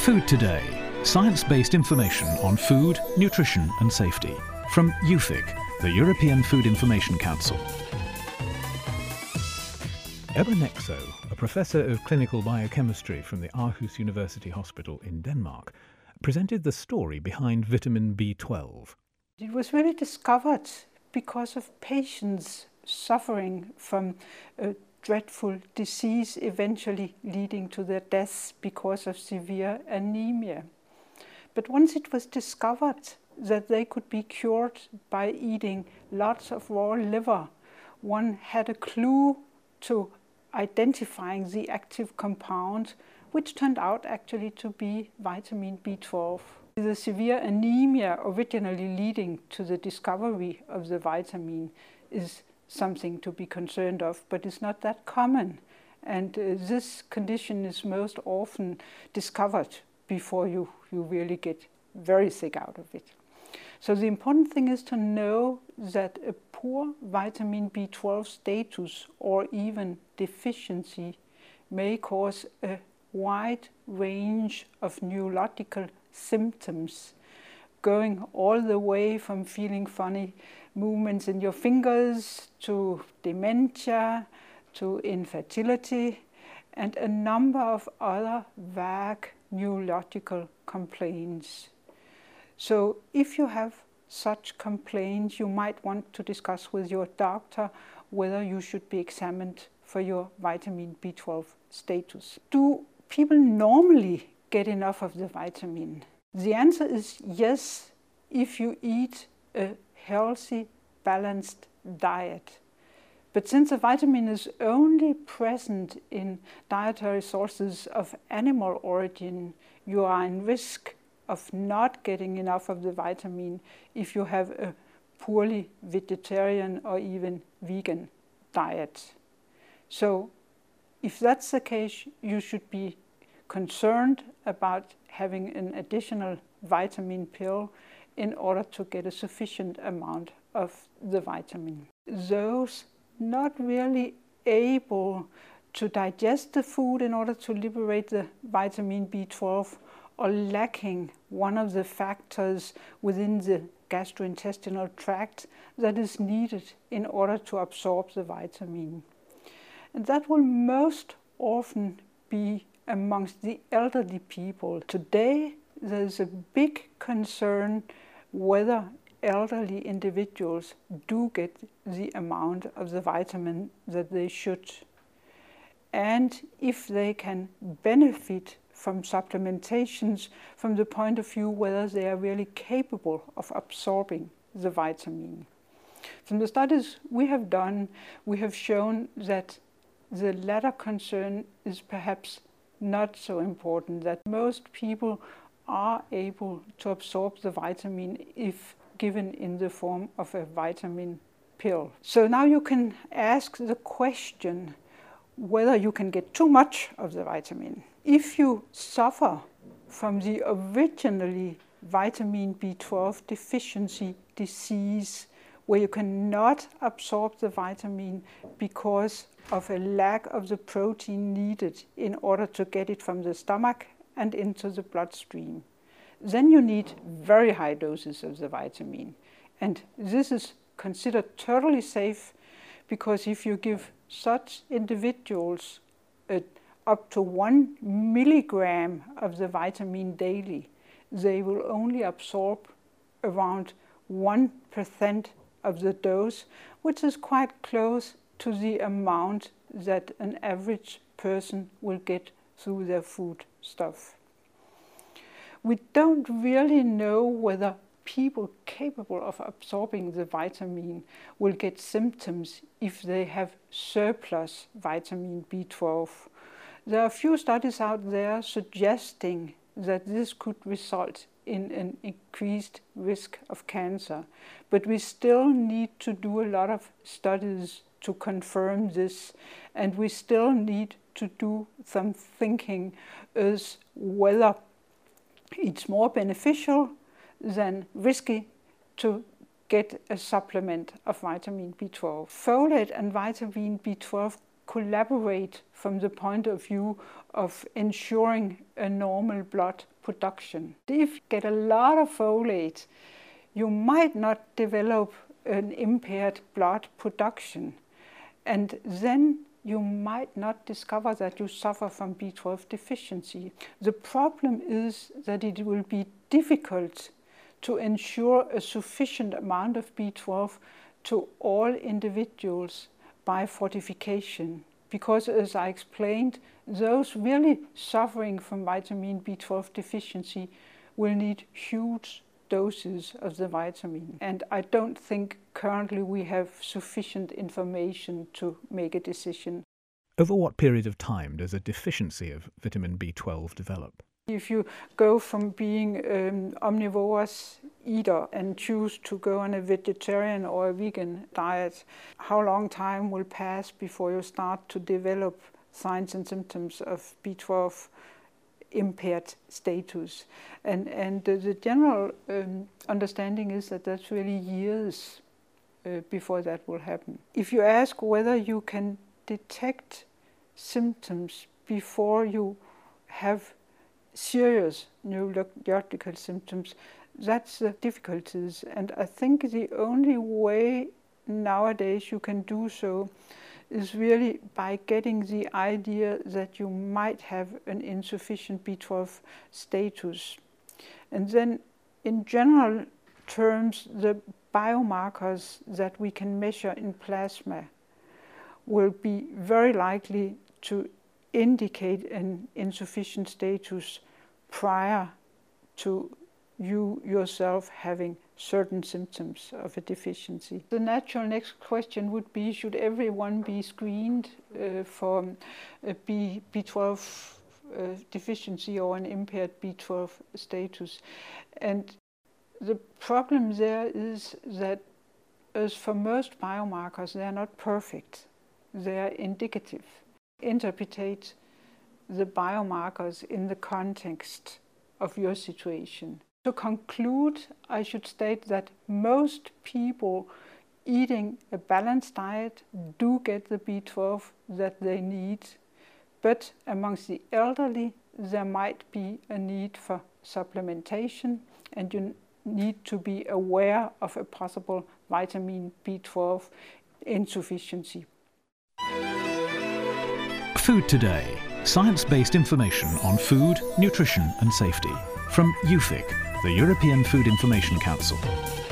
Food Today, science-based information on food, nutrition and safety. From EUFIC, the European Food Information Council. Ebba Nexø, a professor of clinical biochemistry from the Aarhus University Hospital in Denmark, presented the story behind vitamin B12. It was really discovered because of patients suffering from a dreadful disease, eventually leading to their deaths because of severe anemia. But once it was discovered that they could be cured by eating lots of raw liver, one had a clue to identifying the active compound, which turned out actually to be vitamin B12. The severe anemia originally leading to the discovery of the vitamin is something to be concerned of, but it's not that common. And this condition is most often discovered before you really get very sick out of it. So the important thing is to know that a poor vitamin B12 status or even deficiency may cause a wide range of neurological symptoms, going all the way from feeling funny movements in your fingers to dementia, to infertility, and a number of other vague neurological complaints. So if you have such complaints, you might want to discuss with your doctor whether you should be examined for your vitamin B12 status. Do people normally get enough of the vitamin? The answer is yes, if you eat a healthy, balanced diet. But since the vitamin is only present in dietary sources of animal origin, you are in risk of not getting enough of the vitamin if you have a poorly vegetarian or even vegan diet. So if that's the case, you should be concerned about having an additional vitamin pill in order to get a sufficient amount of the vitamin. Those not really able to digest the food in order to liberate the vitamin B12 or lacking one of the factors within the gastrointestinal tract that is needed in order to absorb the vitamin. And that will most often be amongst the elderly people. Today, there's a big concern whether elderly individuals do get the amount of the vitamin that they should, and if they can benefit from supplementations from the point of view whether they are really capable of absorbing the vitamin. From the studies we have done, we have shown that the latter concern is perhaps not so important, that most people are able to absorb the vitamin if given in the form of a vitamin pill. So now you can ask the question whether you can get too much of the vitamin. If you suffer from the originally vitamin B12 deficiency disease, where you cannot absorb the vitamin because of a lack of the protein needed in order to get it from the stomach and into the bloodstream, then you need very high doses of the vitamin. And this is considered totally safe, because if you give such individuals up to 1 milligram of the vitamin daily, they will only absorb around 1% of the dose, which is quite close to the amount that an average person will get through their food stuff. We don't really know whether people capable of absorbing the vitamin will get symptoms if they have surplus vitamin B12. There are a few studies out there suggesting that this could result in an increased risk of cancer, but we still need to do a lot of studies to confirm this, and we still need to do some thinking as whether it's more beneficial than risky to get a supplement of vitamin B12. Folate and vitamin B12 collaborate from the point of view of ensuring a normal blood production. If you get a lot of folate, you might not develop an impaired blood production, and then you might not discover that you suffer from B12 deficiency. The problem is that it will be difficult to ensure a sufficient amount of B12 to all individuals by fortification, because, as I explained, those really suffering from vitamin B12 deficiency will need huge doses of the vitamin. And I don't think currently we have sufficient information to make a decision. Over what period of time does a deficiency of vitamin B12 develop? If you go from being omnivorous eater and choose to go on a vegetarian or a vegan diet, how long time will pass before you start to develop signs and symptoms of B12 impaired status? And the general understanding is that that's really years before that will happen. If you ask whether you can detect symptoms before you have serious neurological symptoms, that's the difficulties. And I think the only way nowadays you can do so is really by getting the idea that you might have an insufficient B12 status. And then in general terms, the biomarkers that we can measure in plasma will be very likely to indicate an insufficient status prior to you yourself having certain symptoms of a deficiency. The natural next question would be, should everyone be screened for a B12 deficiency or an impaired B12 status? And the problem there is that, as for most biomarkers, they are not perfect. They are indicative. Interpret the biomarkers in the context of your situation. To conclude, I should state that most people eating a balanced diet do get the B12 that they need, but amongst the elderly there might be a need for supplementation, and you need to be aware of a possible vitamin B12 insufficiency. Food Today. Science-based information on food, nutrition and safety. From EUFIC, the European Food Information Council.